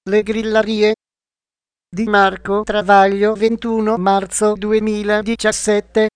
Le grillarie di Marco Travaglio 21 marzo 2017.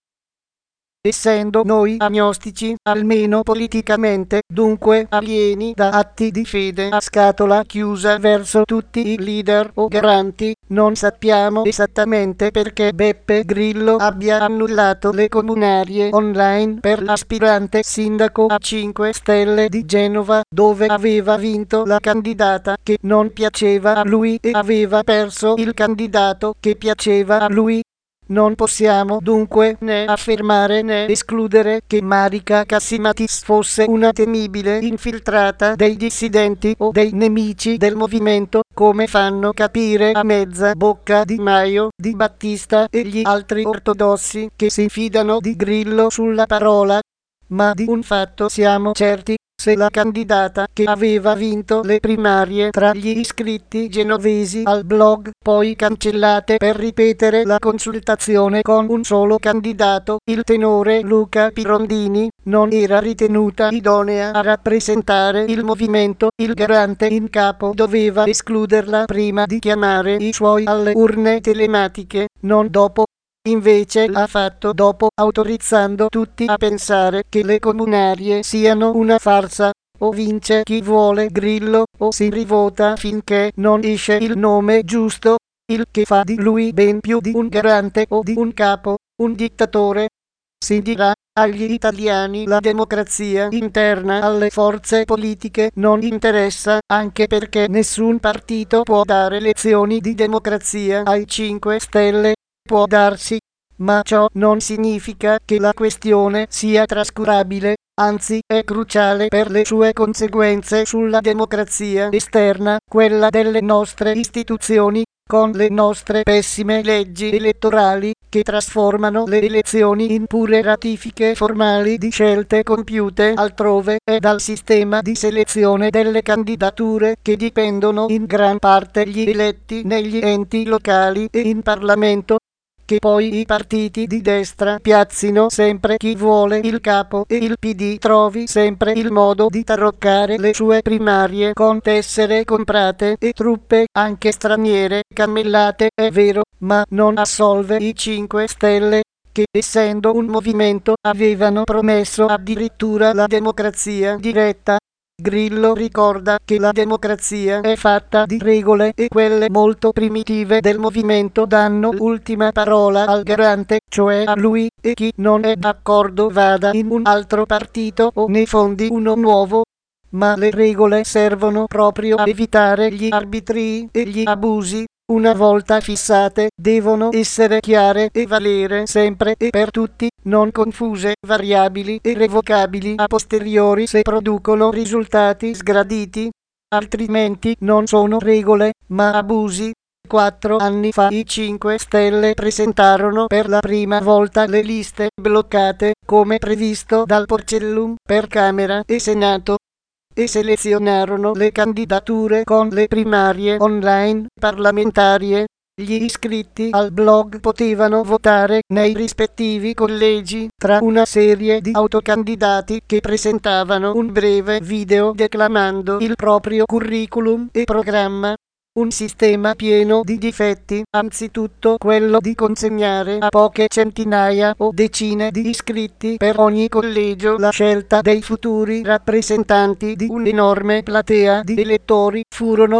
Essendo noi agnostici, almeno politicamente, dunque alieni da atti di fede a scatola chiusa verso tutti i leader o garanti, non sappiamo esattamente perché Beppe Grillo abbia annullato le comunarie online per l'aspirante sindaco a 5 Stelle di Genova, dove aveva vinto la candidata che non piaceva a lui e aveva perso il candidato che piaceva a lui. Non possiamo dunque né affermare né escludere che Marica Cassimatis fosse una temibile infiltrata dei dissidenti o dei nemici del movimento, come fanno capire a mezza bocca Di Maio, Di Battista e gli altri ortodossi che si fidano di Grillo sulla parola. Ma di un fatto siamo certi: se la candidata che aveva vinto le primarie tra gli iscritti genovesi al blog, poi cancellate per ripetere la consultazione con un solo candidato, il tenore Luca Pirondini, non era ritenuta idonea a rappresentare il movimento, il garante in capo doveva escluderla prima di chiamare i suoi alle urne telematiche, non dopo. Invece l'ha fatto dopo, autorizzando tutti a pensare che le comunarie siano una farsa. O vince chi vuole Grillo, o si rivota finché non esce il nome giusto, il che fa di lui ben più di un garante o di un capo, un dittatore. Si dirà: agli italiani la democrazia interna alle forze politiche non interessa, anche perché nessun partito può dare lezioni di democrazia ai 5 Stelle. Può darsi, ma ciò non significa che la questione sia trascurabile, anzi è cruciale per le sue conseguenze sulla democrazia esterna, quella delle nostre istituzioni, con le nostre pessime leggi elettorali, che trasformano le elezioni in pure ratifiche formali di scelte compiute altrove, e dal sistema di selezione delle candidature che dipendono in gran parte gli eletti negli enti locali e in Parlamento. Che poi i partiti di destra piazzino sempre chi vuole il capo e il PD trovi sempre il modo di taroccare le sue primarie con tessere comprate e truppe anche straniere cammellate, è vero, ma non assolve i 5 Stelle, che essendo un movimento avevano promesso addirittura la democrazia diretta. Grillo ricorda che la democrazia è fatta di regole e quelle molto primitive del movimento danno l'ultima parola al garante, cioè a lui, e chi non è d'accordo vada in un altro partito o ne fondi uno nuovo. Ma le regole servono proprio a evitare gli arbitrii e gli abusi. Una volta fissate, devono essere chiare e valere sempre e per tutti, non confuse, variabili e revocabili a posteriori se producono risultati sgraditi. Altrimenti non sono regole, ma abusi. 4 anni fa i 5 Stelle presentarono per la prima volta le liste bloccate, come previsto dal Porcellum, per Camera e Senato, e selezionarono le candidature con le primarie online parlamentarie. Gli iscritti al blog potevano votare nei rispettivi collegi tra una serie di autocandidati che presentavano un breve video declamando il proprio curriculum e programma. Un sistema pieno di difetti, anzitutto quello di consegnare a poche centinaia o decine di iscritti per ogni collegio la scelta dei futuri rappresentanti di un'enorme platea di elettori. Furono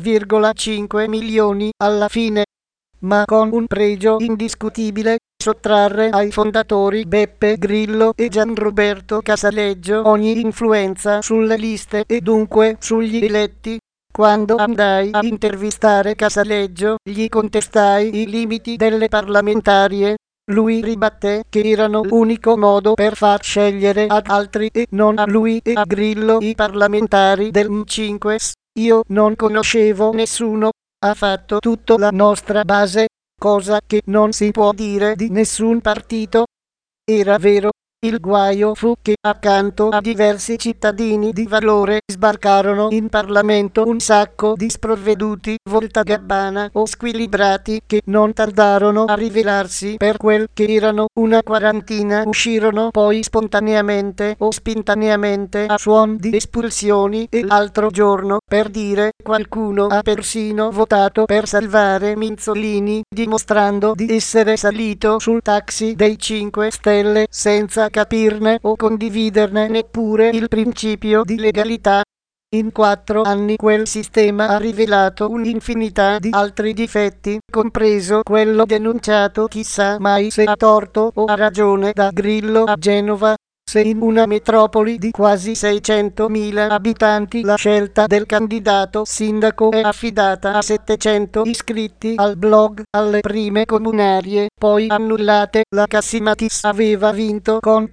8,5 milioni alla fine, ma con un pregio indiscutibile: sottrarre ai fondatori Beppe Grillo e Gianroberto Casaleggio ogni influenza sulle liste e dunque sugli eletti. Quando andai a intervistare Casaleggio, gli contestai i limiti delle parlamentarie. Lui ribatté che erano l'unico modo per far scegliere ad altri e non a lui e a Grillo i parlamentari del M5. Io non conoscevo nessuno, ha fatto tutto la nostra base, cosa che non si può dire di nessun partito. Era vero. Il guaio fu che, accanto a diversi cittadini di valore, sbarcarono in Parlamento un sacco di sprovveduti voltagabbana o squilibrati che non tardarono a rivelarsi per quel che erano. Una quarantina uscirono poi spontaneamente o spintaneamente a suon di espulsioni e l'altro giorno, per dire, qualcuno ha persino votato per salvare Minzolini, dimostrando di essere salito sul taxi dei 5 Stelle senza capirne o condividerne neppure il principio di legalità. In 4 anni quel sistema ha rivelato un'infinità di altri difetti, compreso quello denunciato chissà mai se a torto o a ragione da Grillo a Genova. Se in una metropoli di quasi 600.000 abitanti la scelta del candidato sindaco è affidata a 700 iscritti al blog alle prime comunarie, poi annullate, la Cassimatis aveva vinto con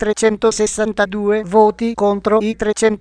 362 voti contro i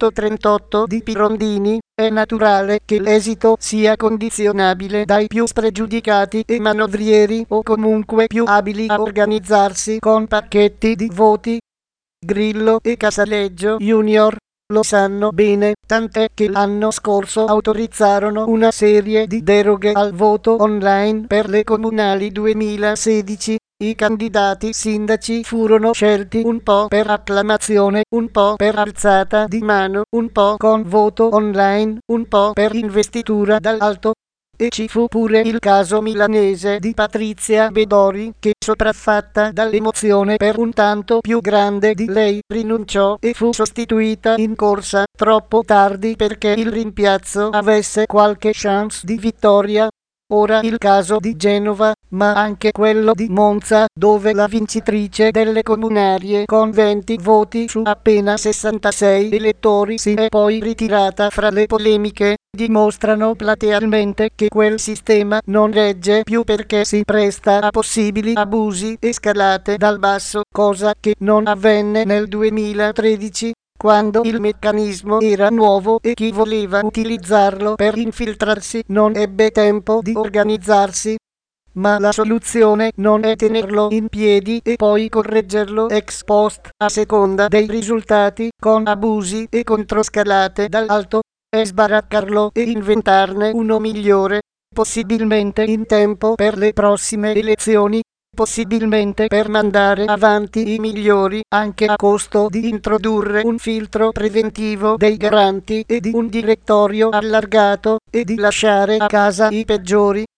338 di Pirondini. È naturale che l'esito sia condizionabile dai più spregiudicati e manovrieri o comunque più abili a organizzarsi con pacchetti di voti. Grillo e Casaleggio Junior lo sanno bene, tant'è che l'anno scorso autorizzarono una serie di deroghe al voto online per le comunali 2016. I candidati sindaci furono scelti un po' per acclamazione, un po' per alzata di mano, un po' con voto online, un po' per investitura dall'alto. E ci fu pure il caso milanese di Patrizia Bedori che, sopraffatta dall'emozione per un tanto più grande di lei, rinunciò e fu sostituita in corsa troppo tardi perché il rimpiazzo avesse qualche chance di vittoria. Ora il caso di Genova, ma anche quello di Monza, dove la vincitrice delle comunarie con 20 voti su appena 66 elettori si è poi ritirata fra le polemiche, dimostrano platealmente che quel sistema non regge più perché si presta a possibili abusi e scalate dal basso, cosa che non avvenne nel 2013. Quando il meccanismo era nuovo e chi voleva utilizzarlo per infiltrarsi non ebbe tempo di organizzarsi. Ma la soluzione non è tenerlo in piedi e poi correggerlo ex post a seconda dei risultati con abusi e controscalate dall'alto, è sbaraccarlo e inventarne uno migliore, possibilmente in tempo per le prossime elezioni. Possibilmente per mandare avanti i migliori, anche a costo di introdurre un filtro preventivo dei garanti e di un direttorio allargato, e di lasciare a casa i peggiori.